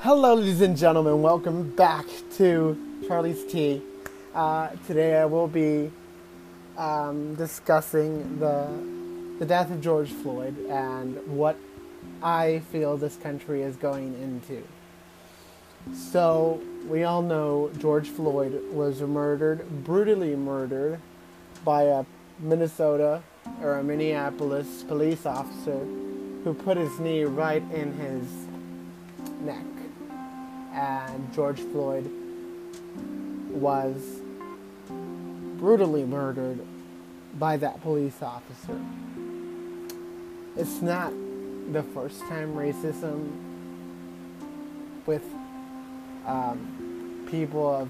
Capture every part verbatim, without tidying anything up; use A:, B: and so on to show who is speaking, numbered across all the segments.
A: Hello, ladies and gentlemen. Welcome back to Charlie's Tea. Uh, today I will be um, discussing the the death of George Floyd and what I feel this country is going into. So, we all know George Floyd was murdered, brutally murdered, by a Minnesota or a Minneapolis police officer who put his knee right in his neck. And George Floyd was brutally murdered by that police officer. It's not the first time racism with um, people of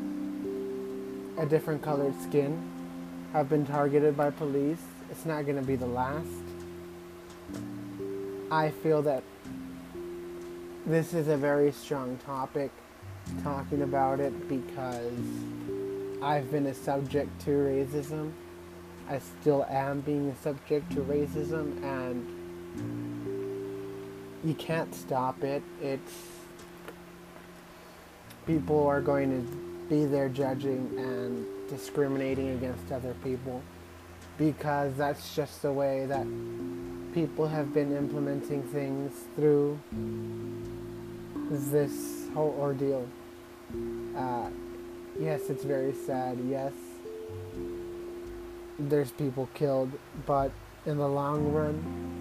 A: a different colored skin have been targeted by police. It's not going to be the last. I feel that this is a very strong topic, talking about it, because I've been a subject to racism. I still am being a subject to racism, and you can't stop it. It's people are going to be there judging and discriminating against other people, because that's just the way that people have been implementing things through this whole ordeal. Uh, yes, it's very sad. Yes, there's people killed, but in the long run,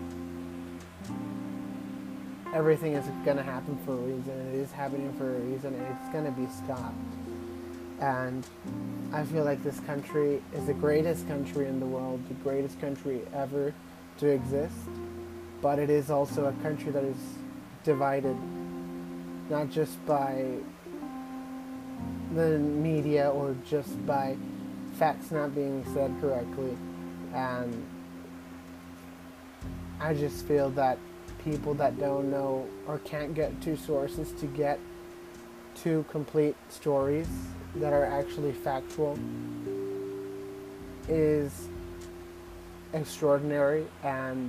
A: everything is going to happen for a reason. It is happening for a reason, and it's going to be stopped. And I feel like this country is the greatest country in the world, the greatest country ever to exist, but it is also a country that is divided, not just by the media or just by facts not being said correctly. And I just feel that people that don't know or can't get to sources to get to complete stories that are actually factual is extraordinary. And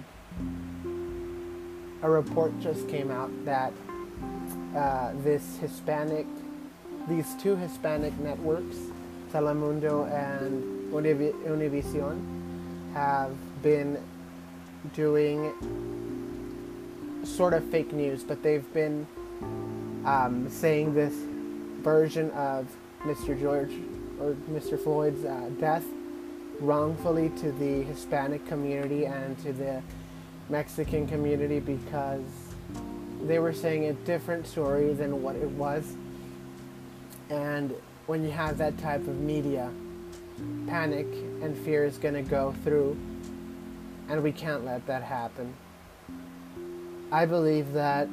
A: a report just came out that uh, this Hispanic, these two Hispanic networks, Telemundo and Univision, have been doing sort of fake news, but they've been um, saying this version of Mister George or Mister Floyd's uh, death wrongfully to the Hispanic community and to the Mexican community, because they were saying a different story than what it was. And when you have that type of media, panic and fear is going to go through, and we can't let that happen. I believe that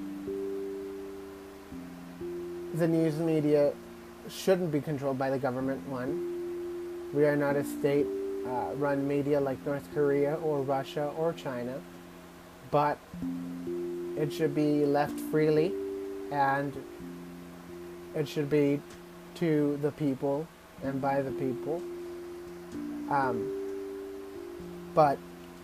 A: the news media shouldn't be controlled by the government. One, we are not a state uh, run media like North Korea or Russia or China, but it should be left freely, and it should be to the people and by the people. Um, but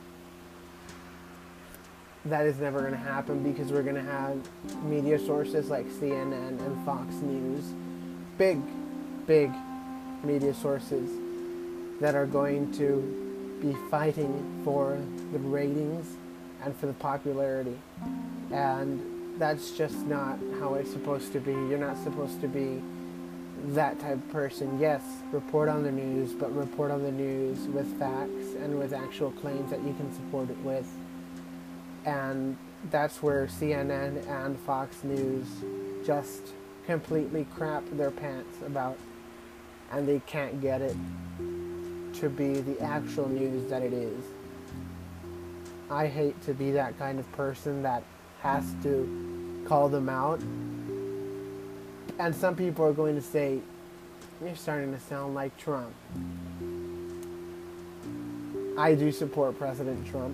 A: that is never going to happen, because we're going to have media sources like C N N and Fox News, big, big media sources that are going to be fighting for the ratings and for the popularity. And that's just not how it's supposed to be. You're not supposed to be that type of person. Yes, report on the news, but report on the news with facts and with actual claims that you can support it with. And that's where C N N and Fox News just completely crap their pants about, and they can't get it to be the actual news that it is. I hate to be that kind of person that has to call them out. And some people are going to say, you're starting to sound like Trump. I do support President Trump,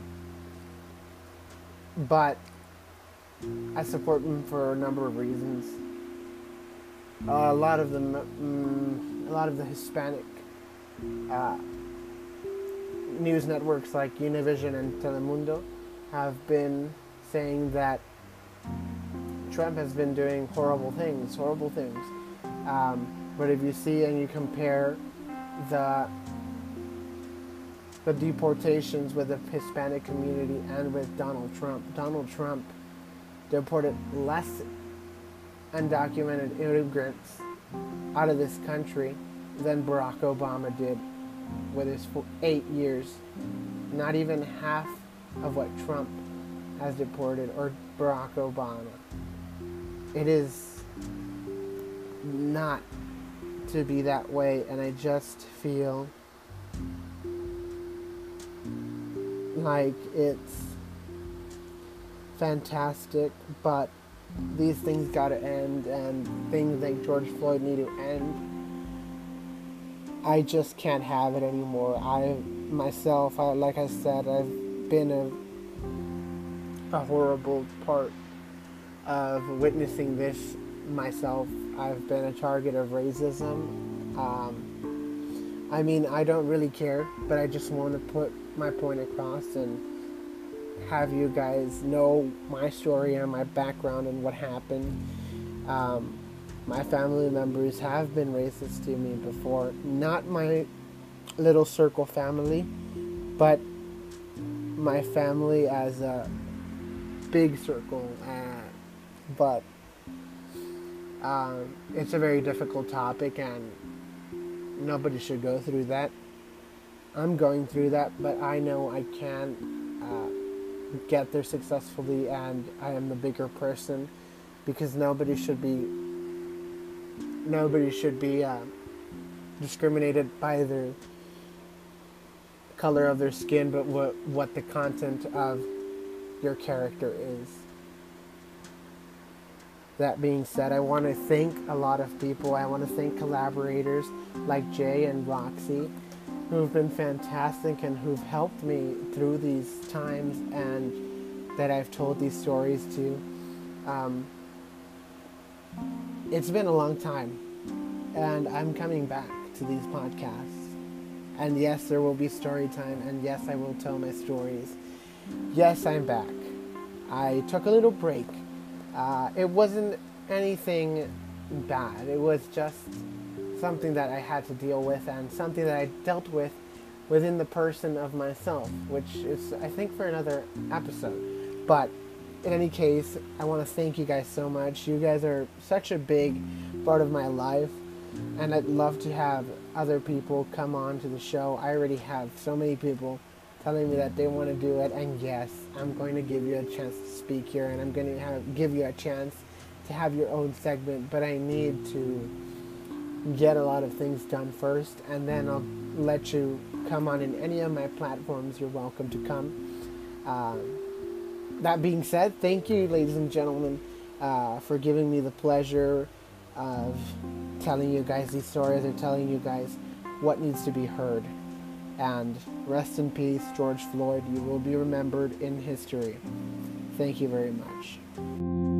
A: but I support him for a number of reasons. Uh, a lot of the mm, a lot of the Hispanic uh, news networks like Univision and Telemundo have been saying that Trump has been doing horrible things, horrible things. Um, but if you see and you compare the the deportations with the Hispanic community and with Donald Trump, Donald Trump deported less undocumented immigrants out of this country than Barack Obama did with his eight years. Not even half of what Trump has deported, or Barack Obama. It is not to be that way, and I just feel like it's fantastic, but these things gotta end, and things like George Floyd need to end. I just can't have it anymore. I, myself, I, like I said, I've been a, a horrible part of witnessing this myself. I've been a target of racism. Um, I mean, I don't really care, but I just want to put my point across and have you guys know my story and my background and what happened. Um, my family members have been racist to me before. Not my little circle family, but my family as a big circle. Uh, but um, it's a very difficult topic, and nobody should go through that. I'm going through that, but I know I can uh, get there successfully, and I am the bigger person, because nobody should be nobody should be uh, discriminated by their color of their skin, but what what the content of your character is. That being said, I want to thank a lot of people. I want to thank collaborators like Jay and Roxy, who've been fantastic and who've helped me through these times and that I've told these stories to. Um, it's been a long time, and I'm coming back to these podcasts. And yes, there will be story time, and yes, I will tell my stories. Yes, I'm back. I took a little break. Uh, it wasn't anything bad. It was just something that I had to deal with, and something that I dealt with within the person of myself, which is, I think, for another episode. But in any case, I want to thank you guys so much. You guys are such a big part of my life, and I'd love to have other people come on to the show. I already have so many people telling me that they want to do it, and yes, I'm going to give you a chance to speak here, and I'm going to have, give you a chance to have your own segment, but I need to get a lot of things done first, and then I'll let you come on in any of my platforms. You're welcome to come. Uh, that being said, thank you, ladies and gentlemen, uh, for giving me the pleasure of telling you guys these stories, or telling you guys what needs to be heard. And rest in peace, George Floyd. You will be remembered in history. Thank you very much.